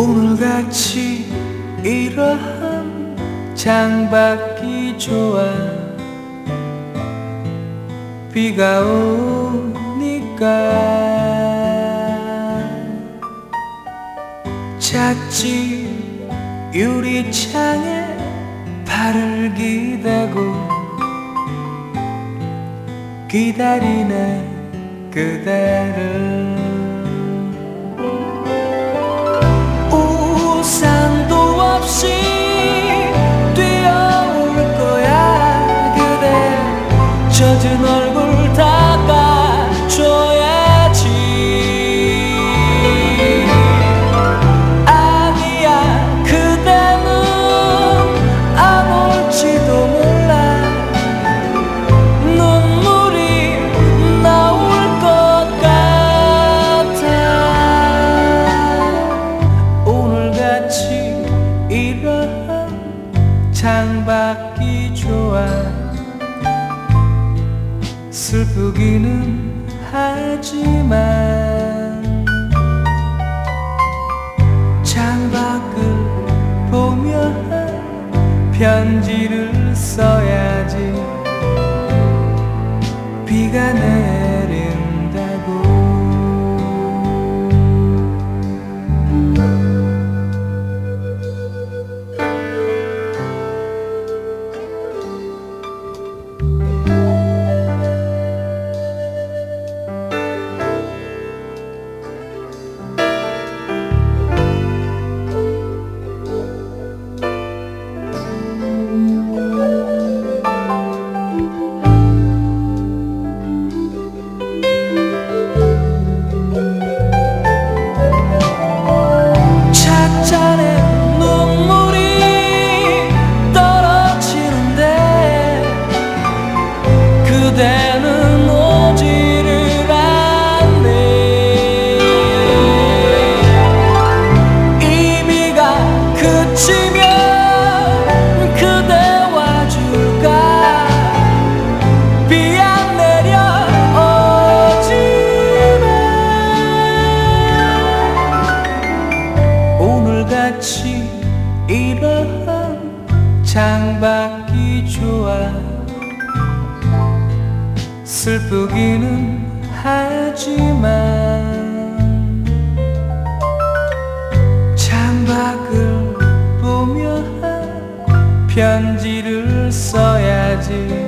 오늘같이 이러한 창밖이 좋아. 비가 오니까 찻집 유리창에 발을 기대고 기다리네 그대를. 우산도 없이 뛰어올 거야. 그대 젖은 얼굴 닦아줘야지. 아니야, 그대는 안 올지도 몰라. 눈물이 나올 것 같아. 오늘같이 이러한 창밖이 좋아. 슬프기는 하지만 창밖을 보며 편지를 써야지. 비가 내린다고. 그대는 오지를 않네. 이미가 그치면 그대 와줄까. 비 안 내려오지만 오늘같이 이러한 창밖이 좋아. 슬프기는 하지만 창밖을 보며 편지를 써야지.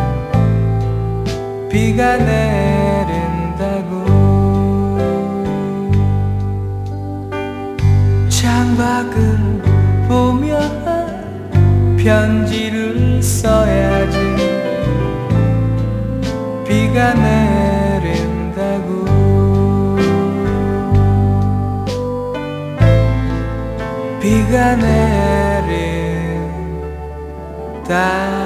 비가 내린다고. 창밖을 보며 편지를 써야지. 비가 내린다고. 비가 내린다고.